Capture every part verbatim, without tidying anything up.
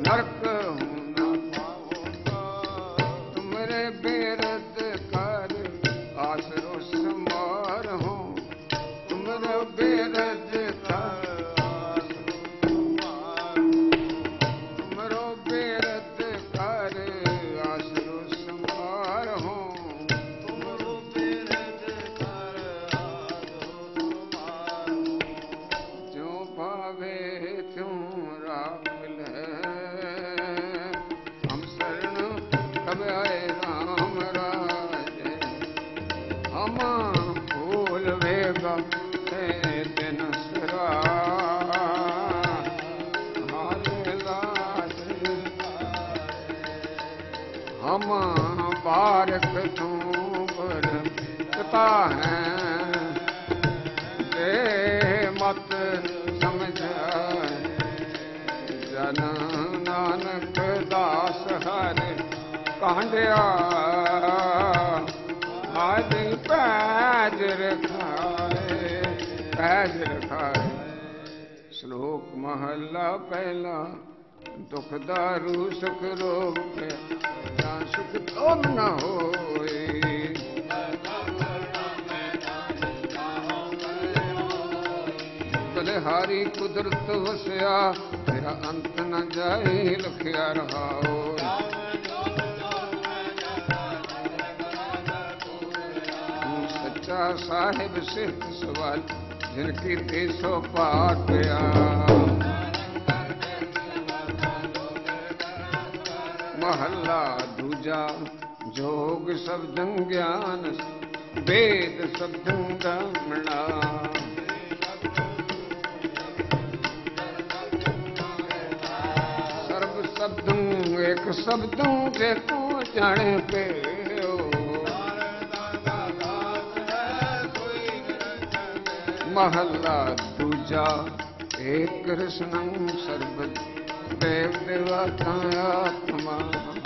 नरक हूँ ना पाऊंगा। तुमरे बेरद कर आसरो समार हूँ। तुमरे बेरद कर तुमरो बेरद कर आसरो समार हूँ। तुमरो बेरद कर आसरो समार हूँ। ज्यों पावे त्यों राख ले हम शरण कब आए राम राजे। हम भूल वेगा से दिन सरा हारे लाज। हम बारक तू पर पिता हैं दे मत समझ जन नानक दास हरे कांडिया आज पैज रखाए पैज रखाए। श्लोक महला पहला दुख दारू सुख रोग पे जहाँ सुख तुम न होए। बलिहारी कुदरत वसया तेरा अंत न जाए लखिया रहाओ। सच्चा साहिब सिद्ध सवाल जिनकी देशो पाटया। महला दूजा जोग शब्द ज्ञान वेद शब्द ब्राह्मणा। सर्व शब्द एक शब्द जे तू जाने पे महला दूजा एक कृष्णं सर्व देव देवता आत्मा।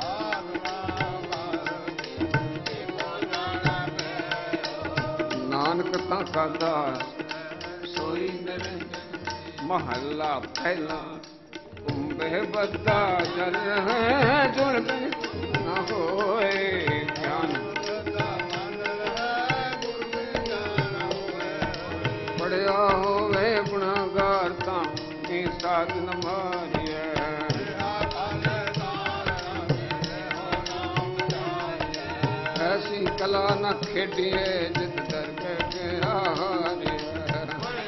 नानक ताका दास सोई मेरे। महला पहला कुंभे बद्दा जल रहे जुड़ न होए ज्ञान। पढ़िया होवे गुणागार तां साधन मारिया। ऐसी कला न खेडिए जित दर के हारिया।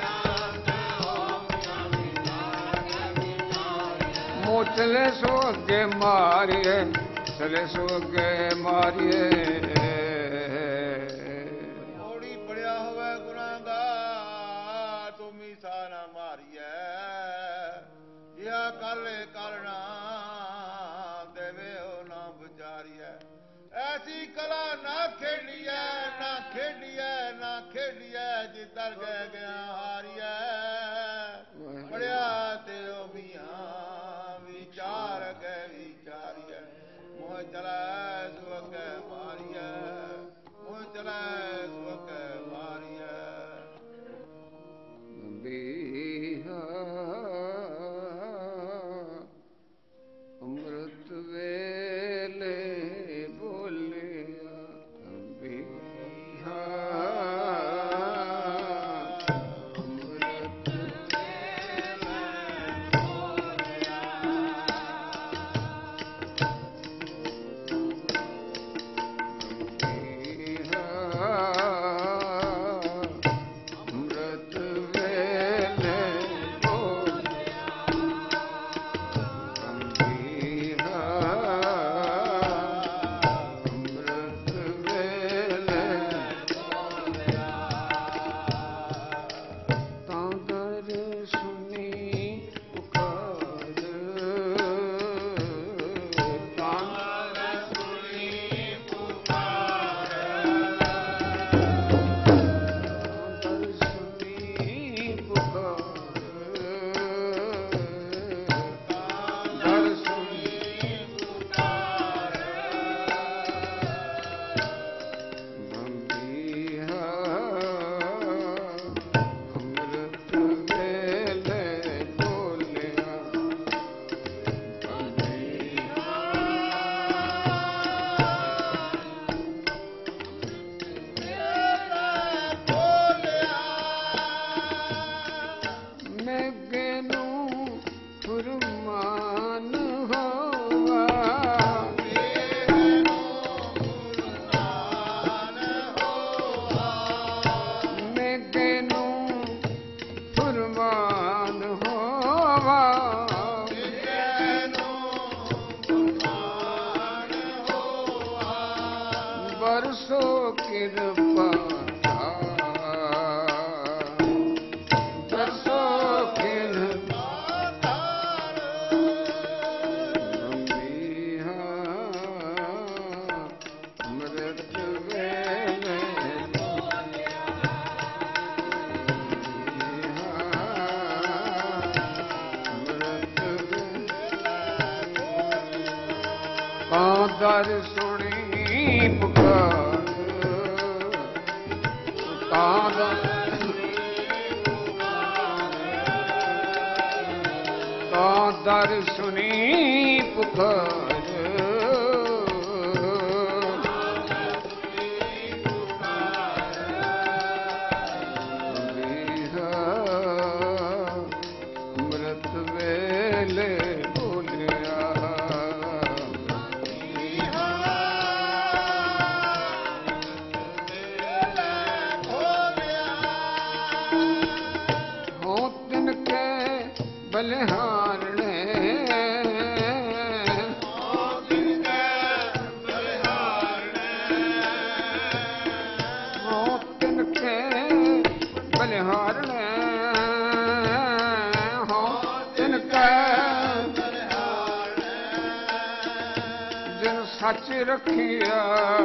मोह चले सो अगे मारिए चले सो अगे मारिए। काले करना देवे हो ना बिचारिए। ऐसी कला ना खेलिए ना खेलिए ना खेलिए जिधर गए गया हारिए। पढ़िया ते मियाँ विचार गए विचारिए। मोह चला सुख मारिए मोह चला सुख मारिए। अमृत वेले बोलिया बिहा ਫੁਰਮਾਨ ਹੋਵਾ ਮੇਗੇ ਨੂੰ ਫੁਰਮਾਨ ਹੋਵਾ ਬਰਸੋ ਕਿਰਪਾ ਬਰਸੋ ਕਿਰਪਾ ਅੰਬੀਹਾ ਅੰਮ੍ਰਿਤ ਵੇਲੇ ਦਰ ਸੁਣੀ ਪੁਕਾਰ ਤਾ ਦਰ ਸੁਣੀ ਪੁਕਾਰ ਅੰਮ੍ਰਿਤ ਵੇਲੇ ਬਲਿਹਾਰਣੇ ਹੋ ਤਿਨ ਕੇ ਬਲਿਹਾਰਣੇ ਹੋ ਤਿਨ ਕੇ ਬਲਿਹਾਰਣੇ ਹੋ ਤਿਨ ਕੇ ਬਲਿਹਾਰਣੇ ਜਿਨ ਸੱਚ ਰੱਖਿਆ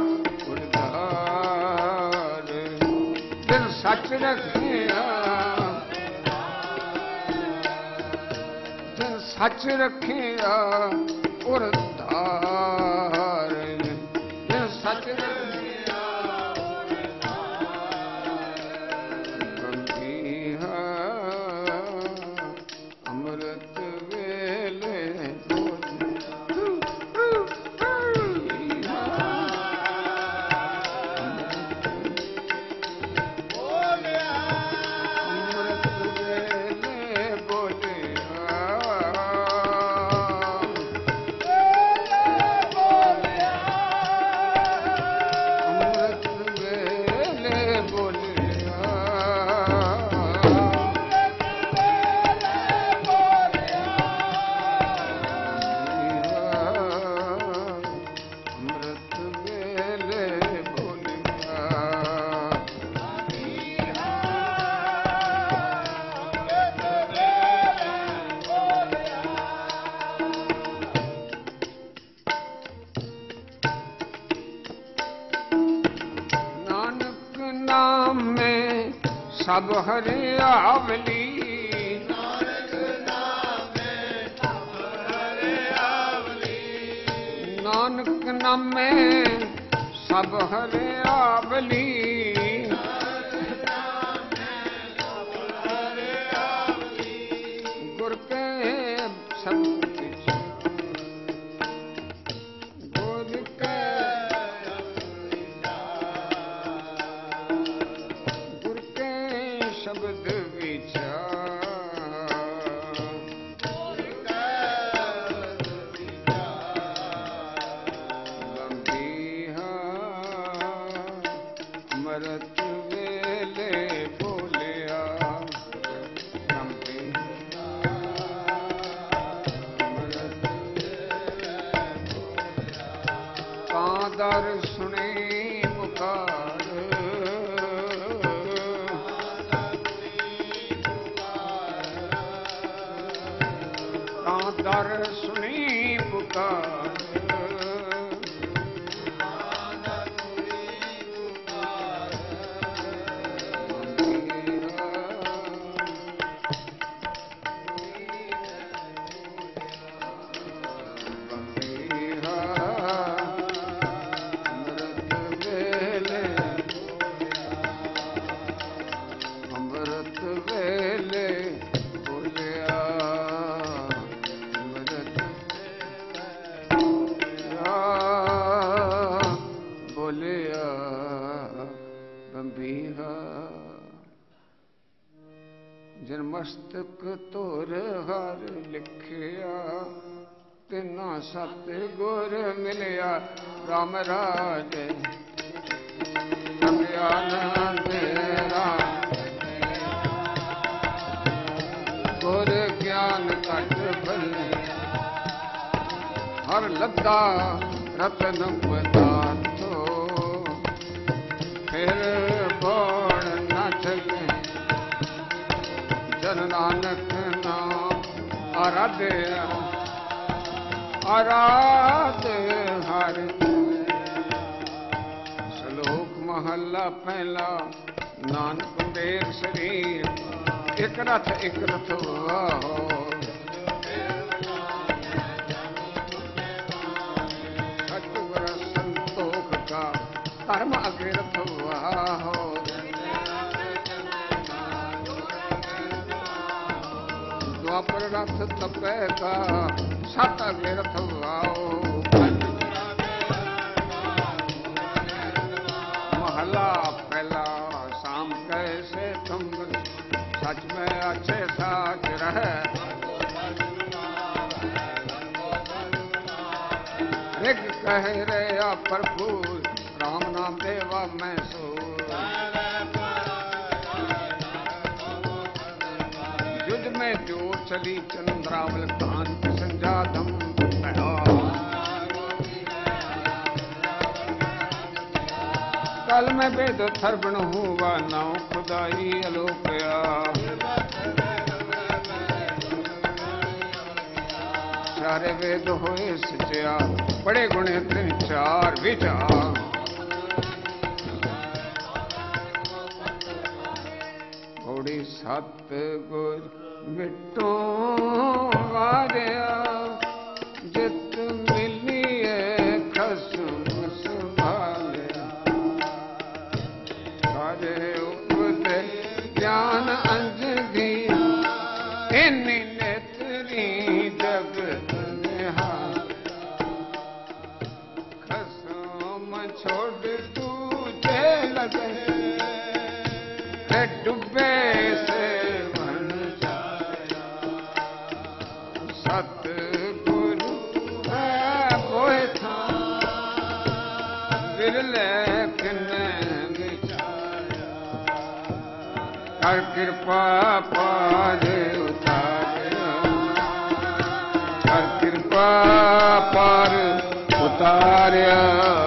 ਉਰਦਾਰ ਜਿਨ ਸੱਚ ਰੱਖਿਆ ਸੱਚ ਰੱਖਿਆ ਉਰ ਧਾਰ ਜੇ ਸੱਚ ਰੱਖਿਆ ਉਰ ਧਾਰ ਬੰਦੀਹਾ ਅੰਮ੍ਰਿਤ ਵੇਲੇ ਸਭ ਹਰਿਆਵਲੀ ਨਾਨਕ ਨਾਮੇ ਸਭ ਹਰਿਆਵਲੀ ਨਾਨਕ ਨਾਮੇ ਸਭ ਹਰਿਆਵਲੀ ਨਾਨਕ ਨਾਮੇ ਸਭ ਹਰਿਆਵਲੀ ਗੁਰ ਕੇ ਸਭ ਗੁਰ ਕੇ ਸ਼ਬਦ ਵਿਚਾਰ ਬੰਦੀਹਾ ਅੰਮ੍ਰਿਤ ਵੇਲੇ ਬੋਲਿਆ ਬੰਦੀਹਾ ਅੰਮ੍ਰਿਤ ਵੇਲੇ ਬੋਲਿਆ ਤਾਂ ਦਰ ਸੁਣੀ ਪੁਕਾਰ ਦਰ ਸੁਣੀ ਪੁਕਾਰ ਅੰਮ੍ਰਿਤ ਵੇਲੇ ਬੋਲਿਆ ਅੰਮ੍ਰਿਤ ਤੁਰ ਹਰ ਲਿਖਿਆ ਤਿਨਾ ਸਤ ਗੁਰ ਮਿਲਿਆ ਰਾਮ ਰਾਜ ਅਗਿਆਨ ਤੇਰਾ ਗੁਰ ਗਿਆਨ ਘਟ ਭਲੇ ਹਰ ਲੱਦਾ ਰਤਨ ਪਦਾਰਥੋ ਫਿਰ ਬੋੜ ਨਾ ਚਲੇ ਜਨ ਨਾਨਕ ਨਾਮ ਆਰਾਧਿਆ ਆਰਾਧ ਹਰ ਸ਼ਲੋਕ ਮਹੱਲਾ ਪਹਿਲਾ ਨਾਨਕ ਦੇਵ ਸਰੀਰ ਇੱਕ ਰਥ ਇੱਕ ਰਥ ਵਾਹੋ ਸਤਿਗੁਰ ਸੰਤੋਖ ਕਾ ਧਰਮ ਅਗੇ ਰਥ ਵਾਹੋ ਦੁਆਪਰ ਰਥ ਤਪੈ ਕਾ ਸਤ ਅਗੇ ਰਥ ਵਾਹੋ ਮਹਲਾ ਪਹਿਲਾ ਸ਼ਾਮ ਕੈਸੇ ਤੁਮ सच में अच्छे साच रहे ऋग कह रहा प्रभु राम नाम देवा मैं सो युद्ध में जो चली चंद्रावल कांत संजातम कल में वेद थर्वण हुआ नाव खुदाई अलोकया चारे वेद होए सचिया बड़े गुणे तिन चार विचार घोड़ी सत गुर मिटो वारिया जित मिलिए खसम संभालिया सारे उपदे ज्ञान अंजदी इन्नी नेत्री जग छोड़ तू जेल से डुबे से बन जाया सतगुरु बोए था विरले किन्ने बिचाया कर कृपा पार उतारिया कर कृपा पार उतारिया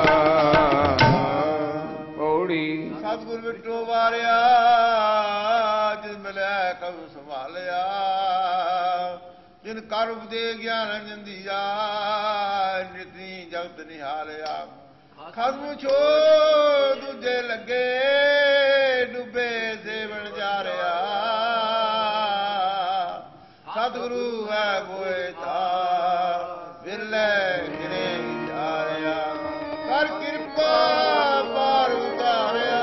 ਸਤਿਗੁਰ ਵਿਟੋ ਵਾਰਿਆ ਜਿਨ ਮਿਲਿਆ ਕਬ ਸੰਭਾਲਿਆ ਜਿਨ ਕਰ ਉਪਦੇ ਗਿਆਨ ਅੰਜੰਦੀਆ ਨਿਤਨੀ ਜਗਤ ਨਿਹਾਲਿਆ ਖਸਮ ਛੋ ਦੂਜੇ ਲੱਗੇ ਡੁੱਬੇ ਸੇਵਣ ਜਾ ਰਿਹਾ ਸਤਿਗੁਰੂ ਹੈ ਕੋਏ ਤਾ ਵਿਰਲੇ ਕਿਨੇ ਜਾ ਰਿਹਾ ਕਰ ਕਿਰਪਾ ਪਾਰ ਉਤਾਰਿਆ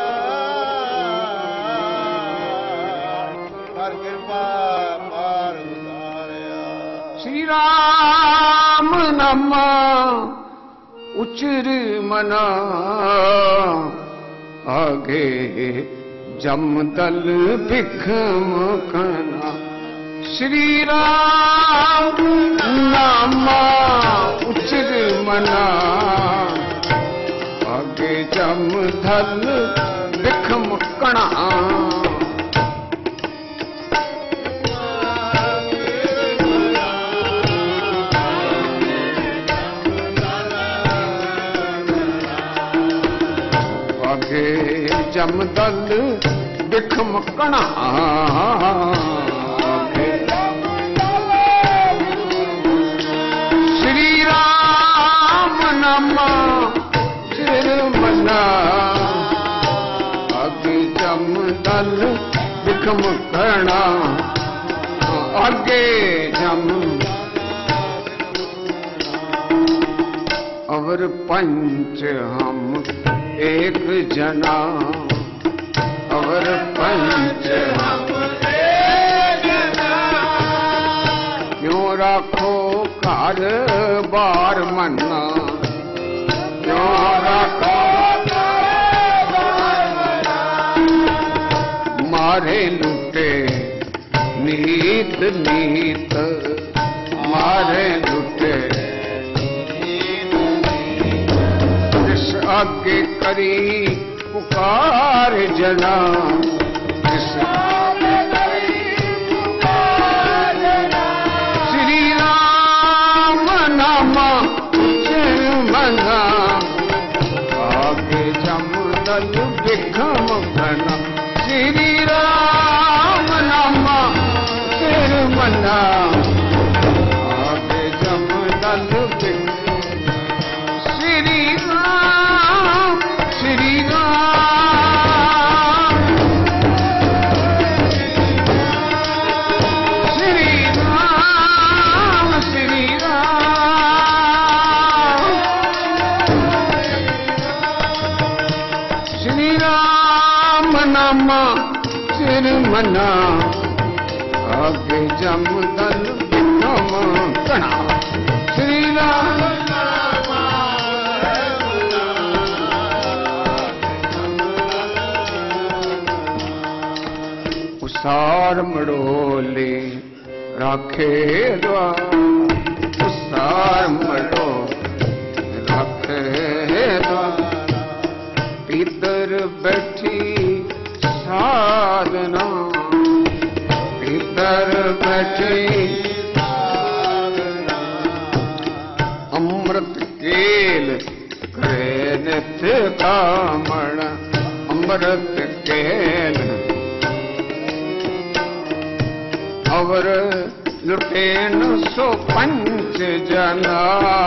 ਕਰ ਕਿਰਪਾ ਪਾਰ ਉਤਾਰਿਆ ਸ਼੍ਰੀ ਰਾਮ ਨਾਮ ਉਚਰ ਮਨਾ ਆਗੇ ਜਮਦਲ ਭਿਖਮ ਕਨਾ ਸ਼੍ਰੀ ਰਾਮ ਨਾਮ ਉਚਰ ਮਨਾ ਆਗੇ ਜਮਦਲ ਭਿਖਮ ਕਣਾ ਜਮਦਲ ਬਿਖਮ ਕਣਾ ਸ਼੍ਰੀ ਰਾਮ ਨਾਮ ਚਿਰ ਮਨਾ ਅਗੇ ਜਮਦਲ ਬਿਖਮ ਕਣਾ ਅੱਗੇ ਜਮ ਅਵਰ ਪੰਚ ਹਮ एक जना अवर पंच हम एक जना क्यों राखो घर बार मन्ना क्यों राखो घर बार मन्ना मारे लुटे नीत नीत मारे लुटे जिस आगे करी पुकार जना जिस आगे करी पुकार जना श्री राम नामा उच्चर मना आगे जमदल विक्रम घना श्री राम नामा उच्चर मना आगे जमदल विक्रम श्री राम श्री राम श्री राम श्री राम श्री राम नामा सिर मना आगे जमदल विक्रम घना श्री राम उसार मड़ोले राखे द्वार उसार मड़ो राखे द्वार भीतर बैठी साधना भीतर बैठी अमृत केल करे नित्य कामण अमृत केल अवर लुटेन सो पंच जना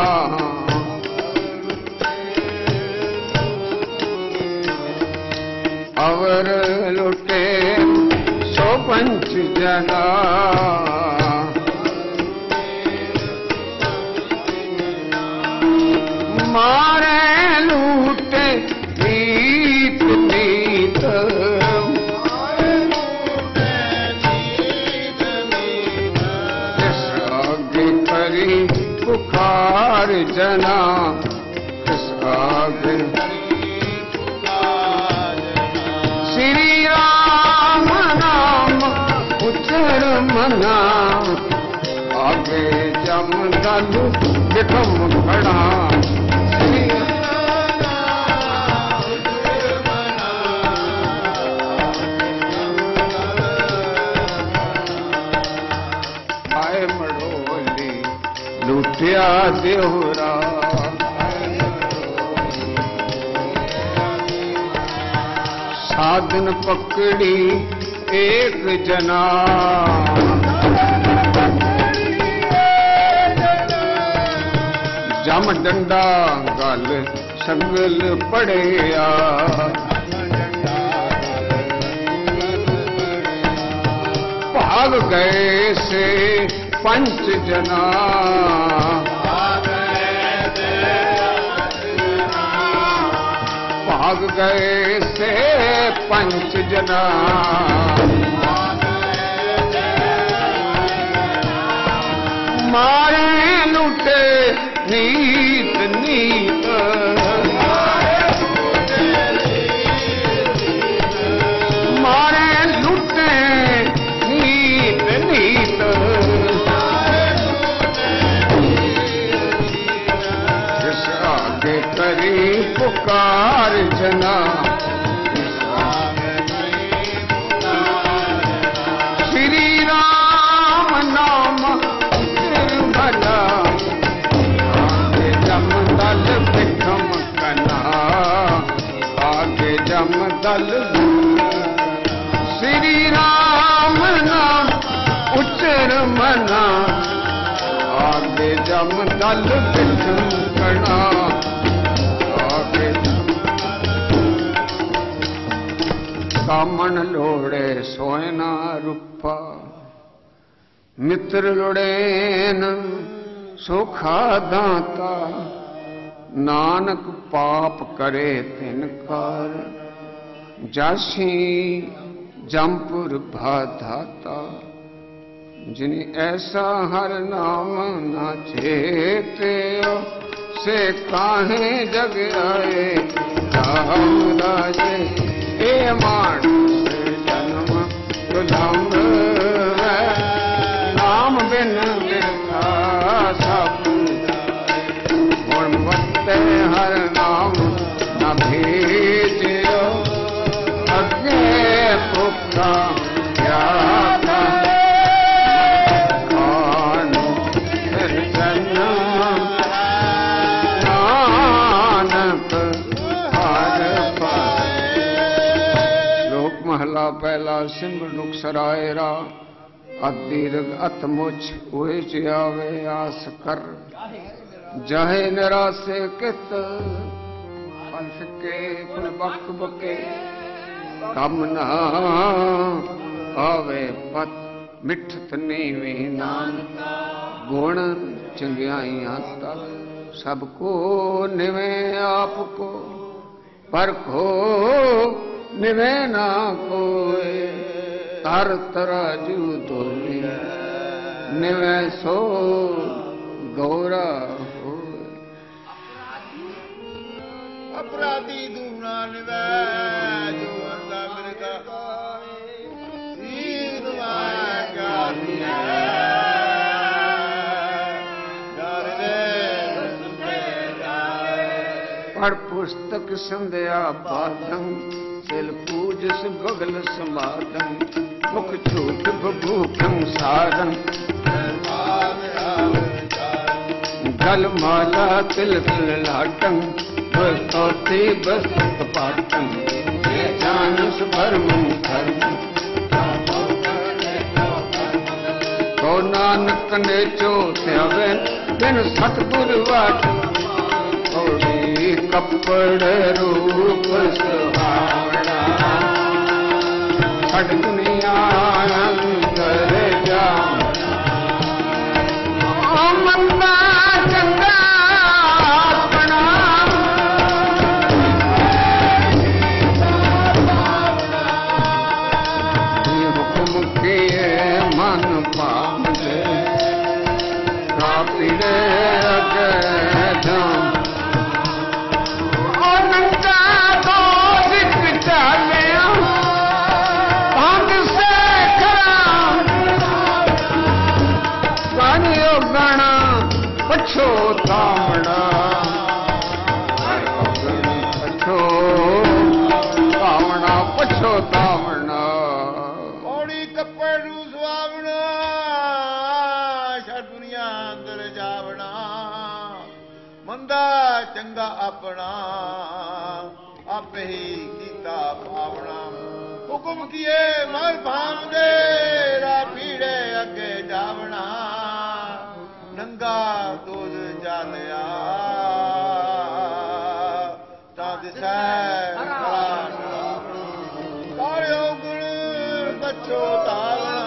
अवर लुटे सो पंच जना मारे लूटे नीत नीत पुकार जना किस आगे श्री राम नाम उच्चर मना आगे जमदल विक्रम घना श्री आए मड़ोली लुटिया देवरा साधन पकड़ी एक जना जम डंडा गल संगल पड़िया भाग गए से पंच जना भाग गए से पंच जना मारे लुटे नीत नीत मारे लुटे नीत नीत जिस आगे करी पुकार जना श्री राम नाम सिर भला आगे जमदल विक्रम घना आगे जमदल श्री राम नाम उच्चर मना आगे जमदल विक्रम घना कामन लोड़े सोयना रूपा मित्र लोड़ेन सुखा दाता नानक पाप करे तिनकार जासी जमपुर भाधाता जिन्हें ऐसा हर नाम ना चेते से काहे जग आए राम राजे ए मान जन्म गुलाम है ਬਿਨ ਬਿਰਖਾ ਸਭ ਹੁਣ ਵਰਤੇ ਹਰ ਨਾਮ ਨਾ ਭੇਜਿਓ ਅੱਗੇ ਭੁੱਖਾ ਪਿਆਸਾ ਖਾਨ ਫਿਰ ਜਨਮ ਨਾਨਕ ਹਰ ਪਾਏ। ਲੋਕ ਮਹਲਾ ਪਹਿਲਾ ਸਿਮਰ ਨੁਕ ਸਰਾਏ ਰਾ ਅਤੀ ਰਗ ਅਤ ਮੁਛ ਹੋਏ ਜਿਆਵੇ ਆਸ ਕਰ ਜਾਹੇ ਨਿਰਾਸੇ ਕਿਤ ਫਲ ਫਿੱਕੇ ਫੁਲ ਬਕ ਬਕੇ ਕੰਮ ਨਾ ਆਵੇ ਪਤ ਮਿੱਠਤ ਨੀਵੀਂ ਨਾਨਕਾ ਗੁਣ ਚੰਗਿਆਈਆਂ ਤਕ ਸਭ ਕੋ ਨਿਵੇਂ ਆਪ ਕੋ ਪਰਖੋ ਨਿਵੇਂ ਨਾ ਕੋਏ ਹਰ ਤਰਾਜੂ ਤੋਲੇ ਨਿਵੇਂ ਸੋ ਗੌਰਾ ਹੋਏ। ਅਪਰਾਧੀ ਦੂਣਾ ਨਿਵੈ ਜੋ ਅੰਦਾ ਮਿਰਗਾ ਸੀਰ ਵਾਇਆ ਕਾਨੀਐ ਡਰ ਦੇ ਸੰਦੇ ਜਾਏ। ਪੜ ਪੁਸਤਕ ਸੰਧਿਆ ਬਾਦੰ ਸਿਲ ਪੂਜਸ ਬਗਲ ਸਮਾਦੰ ਮੁਖ ਝੂਠ ਬਭੂਖੰ ਸਾਰੰ ਗਲ ਮਾਲਾ ਤਿਲ ਤਿਲ ਲਾਟੰ ਬਸਤੋਤੀ ਬਸਤ ਪਾਟੰ ਜਾਨਸ ਭਰਮੰ ਧਰਮ ਕੋ ਨਾਨਕ ਨੇ ਚੋ ਧਿਆਵੇ ਬਿਨ ਸਤਿਗੁਰ ਵਾਟ ਔੜੀ ਕੱਪੜ ਰੂਪ ਸੁਹਾਵਣਾ ਛੱਡ ਦੁਨੀਆ ਅੰਦਰ ਜਾਵਣਾ ਓ ਮੰਦਾ ਚੰਗਾ ਆਪਣਾ ਹੁਕਮ ਕੀਏ ਮਨ ਪਾਵਦੇ ਰਾਪੀੜੇ ਅਗੇ ਜਾਮ ਪਛੋ ਤਾਵਣਾ ਪਛੋ ਤਾਵਣਾ ਪਛੋ ਤਾਵਣਾ ਔੜੀ ਕੱਪੜ ਨੂੰ ਸੁਆਵਣਾ ਛੱਡ ਦੁਨੀਆ ਅੰਦਰ ਜਾਵਣਾ ਮੰਦਾ ਚੰਗਾ ਆਪਣਾ ਆਪੇ ਹੀ ਕੀਤਾ ਪਾਵਣਾ ਹੁਕਮ ਕੀਏ ਮਨ ਭਾਵਦੇ ਰਾ ਪੀੜੇ ਅੱਗੇ ਜਾਵਣਾ ਨੰਗਾ ਦੁੱਧ ਜਾਲਿਆ ਤਾਂ ਦਿਸੈ ਕਾਰਿਓ ਗੁਣ ਬੱਚੋ ਤਾਵਣਾ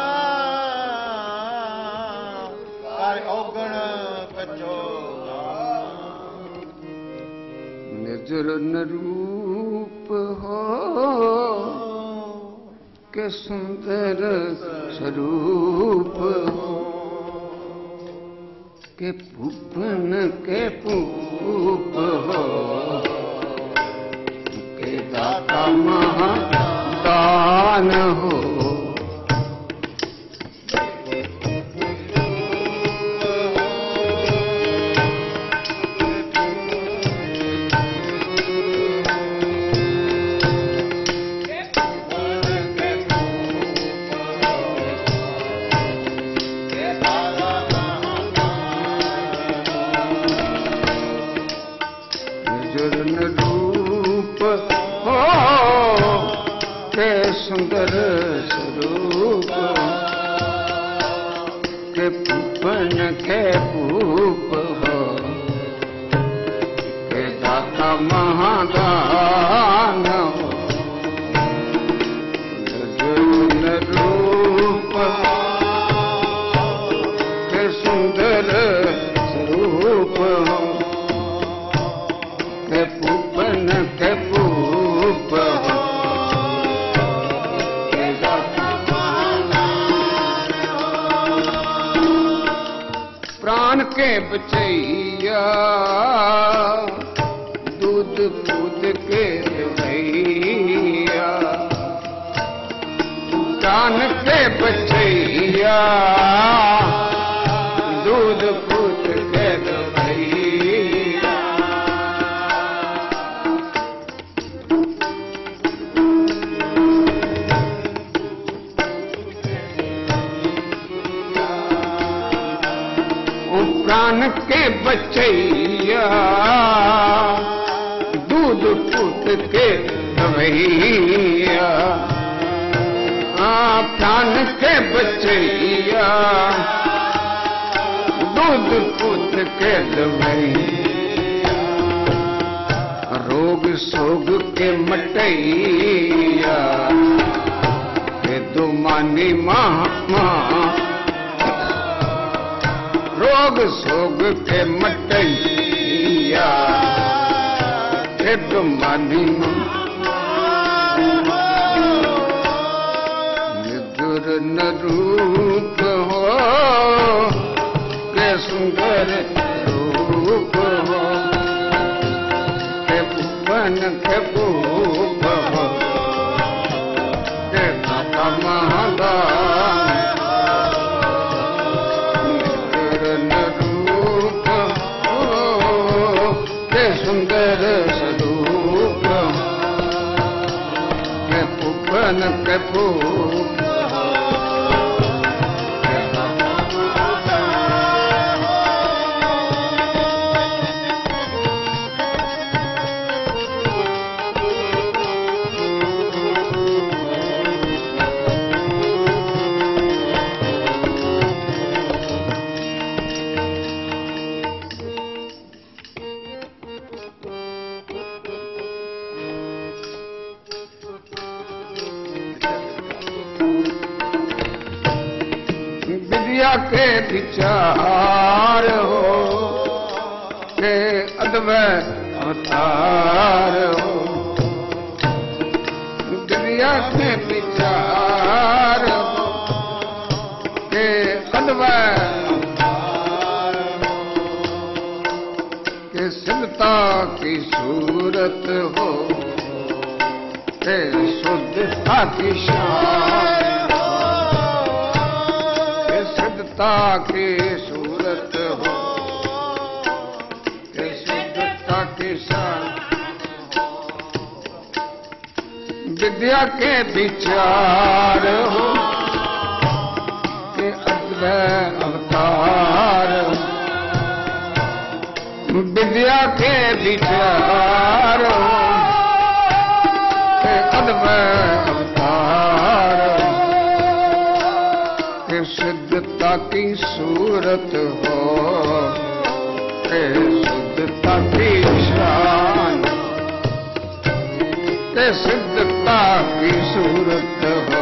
ਕਾਰਿਓ ਗੁਣ ਬੱਚੋ ਨਿਰਜਰ ਨਰੂਪ ਹੋ ਕੇ ਸੁੰਦਰ ਸਰੂਪ ਹੋ के भूपन के भूप हो के दाता महादान हो सुंदर स्वरूप के भूपन के भूप हो के दाता महादान हो रूप के सुंदर स्वरूप हो के भूपन के भूप हो प्राण के बचैया दूध पूत के भैया प्राण के बचैया प्राण के बचैया दूध पूत के दवैया प्राण के बचैया दूध पूत के दवैया रोग सोग के मटैया के दुमानी महा रोग सोग के मटैया के दुमानी निदुर न रूप हो के सुंदर रूप हो के भुवन के भूप हो के दाता महादान निदुर न रूप हो के सुंदर स्वरूप के भुवन के भूप विद्या के विचार हो के अद्वैत अवतार हो विद्या के विचार हो के अद्वैत के सिद्धता की सूरत हो के शुद्धता की शान की सूरत हो के शुद्धता की शान विद्या के विचार हो के अद्वैत अवतार हो विद्या के विचार हो के अद्वैत अवतार के शुद्धता की सूरत हो के शुद्धता की शान के शुद्धता की सूरत हो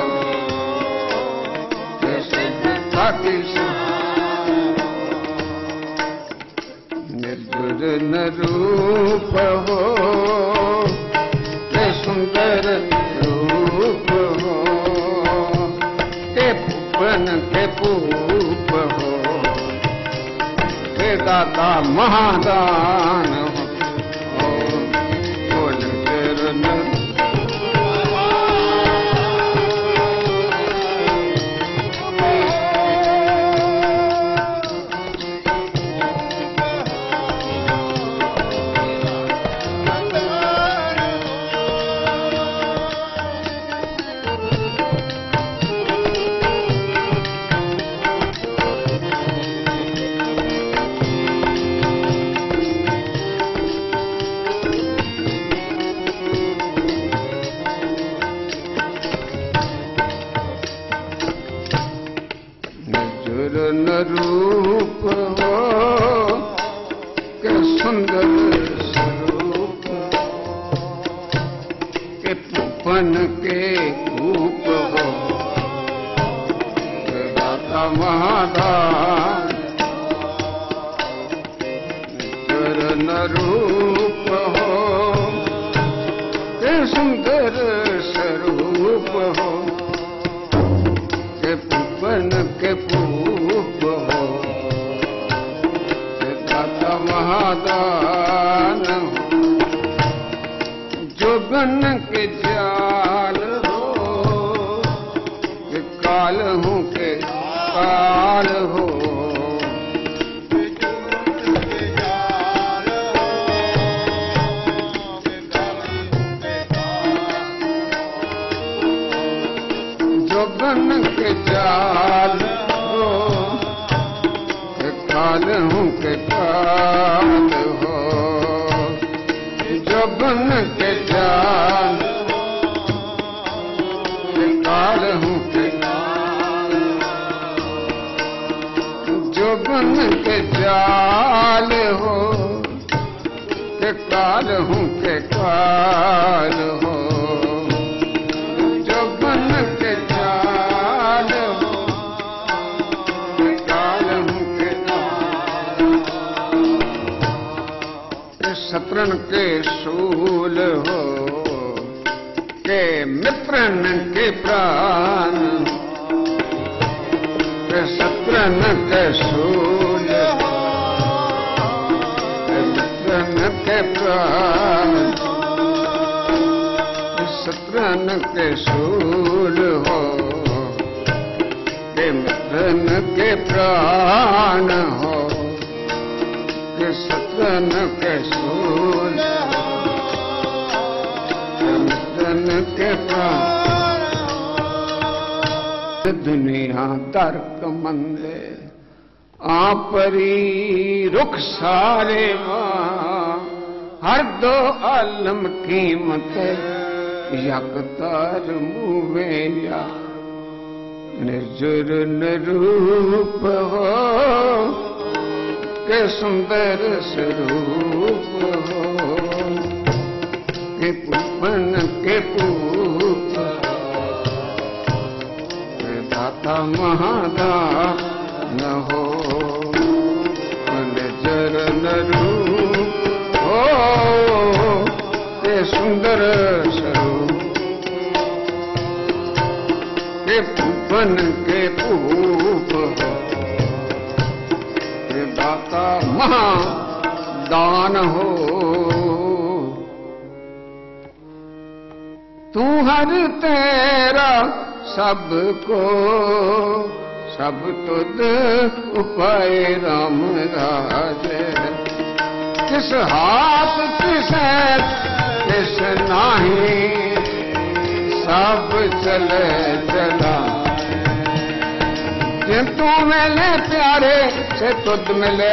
के शुद्धता की शान निर्गुण न रूप हो के सुंदर रूप हो के भुवन के भूप हो के दाता महादान हो बोल चरण न रूप हो के सुंदर स्वरूप के भुवन के रूप हो के दाता महादान न रूप हो के सुंदर स्वरूप हो के भुवन के भूप हो के दाता महादान हो जोगन के जाल हो के काल हो के काल हो जोगन के जाल हो के कालहू के काल हो जोबन के जाल कालहू के जोबन के जाल हो के कालहू के काल हो जोबन के जाल हो के कालहू के के शत्रन के शूल हो के मित्रन के प्राण के शत्रन के शूल के मित्रन के प्राण के शत्रन के शूल हो के मित्रन के प्राण हो के शत्रन के शूल के प्राण दुनिया तर्क मंदे आपरी रुख सारे हर दो आलम कीमत यकतार मुवे या निर्जुर निरूप हो के सुंदर स्वरूप हो के पूपन के पूप के दाता महादान हो निजर रूप हो के सुंदर स्वरूप के पूपन के पूप हो के दाता महादान हो तू हर तेरा सबको सब तुद उपाय राम राजे किस हाथ किस किस नाही सब चले चला जे तू मिले प्यारे से तुद मिले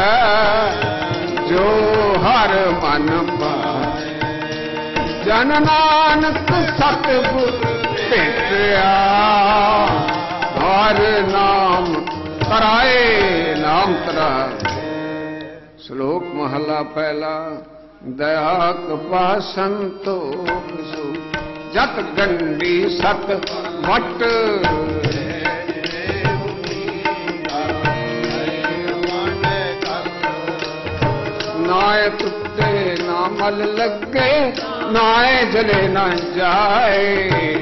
जो हर मन पाए जन नानक सतगुर भेटिया हर नाम कराए नाम तरा। श्लोक महला पहला दया कृपा संतोख सो जत गंडी सत वट नाय तुते ना मल लगे नाए जले न जाए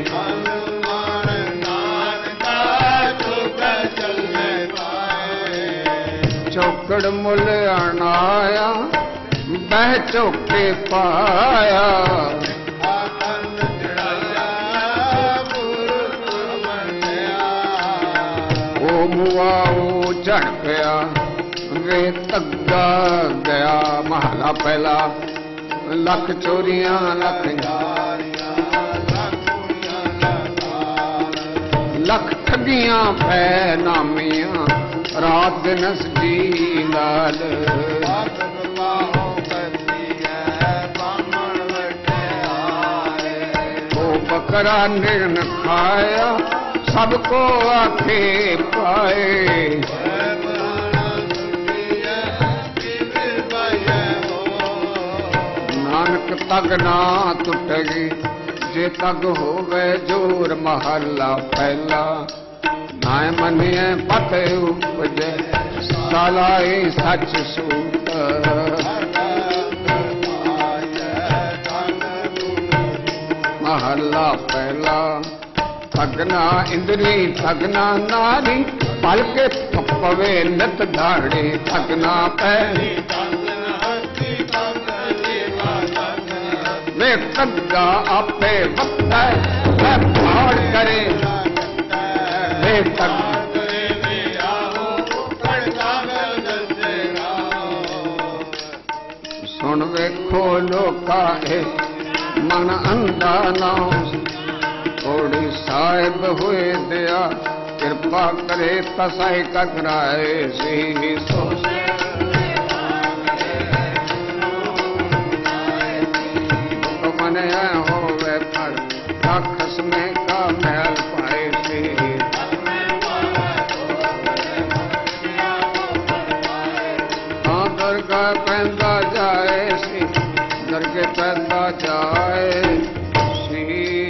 चौकड़ मुल अनाया बह चौके पाया ओ मुआ ओ झड़ गया वे तग्गा गया महला पहला लख चोरियां लख लख ठगियां पै नामियां रात दिन जी लाल ओ बकरा निर्न खाया सबको आखे पाए नानक तग ना टुटगी जे तग होवे जोर महला पहला नाय मनिए पत उपजे सालाए सच सूत महला पहला थगना इंद्री थगना नारी पल के पवे नित धाड़े थगना पैरी वे तग्गा आपे वक्त है फाड़ करे वे तग सुन वेखो लोका है मन अंधा ना थोड़ी साहिब हुए दया कृपा करे तसाई ककराए सी सो ਦਰਗਾਹ ਪੈਂਦਾ ਜਾਏ ਸੀ, ਦਰਗੇ ਪੈਂਦਾ ਜਾਏ ਸੀ।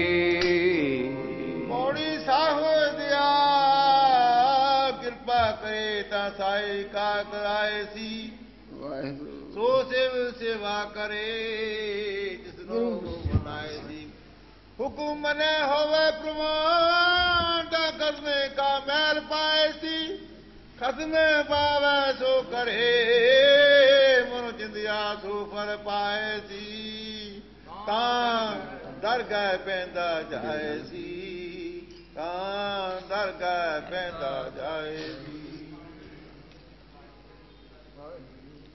ਪੌੜੀ ਸਾਹਿਬ ਦਿਆ ਕਿਰਪਾ ਕਰੇ ਤਾਂ ਸਾਈ ਕਾ ਕਰਾਏ ਸੀ। ਵਾਹਿਗੁਰੂ ਸੋ ਸੇਵ ਸੇਵਾ ਕਰੇ ਜਿਸ ਨੂੰ ਬਣਾਏ ਸੀ। ਹੁਕਮ ਮਨੇ ਹੋਵੇ ਪ੍ਰਮਾਣ ਦਾ ਕਰਨੇ ਕਾ ਮਹਿਲ ਪਾਏ ਸੀ। ਖਸਮੇ ਪਾਵੇ ਸੋ ਕਰੇ ਮਨੁ ਜਿੰਦਿਆ ਸੋ ਫਲ ਪਾਏ ਸੀ। ਤਾਂ ਦਰਗਾਹ ਪੈਂਦਾ ਜਾਏ ਸੀ, ਤਾਂ ਦਰਗਾਹ ਪੈਂਦਾ ਜਾਏ ਸੀ।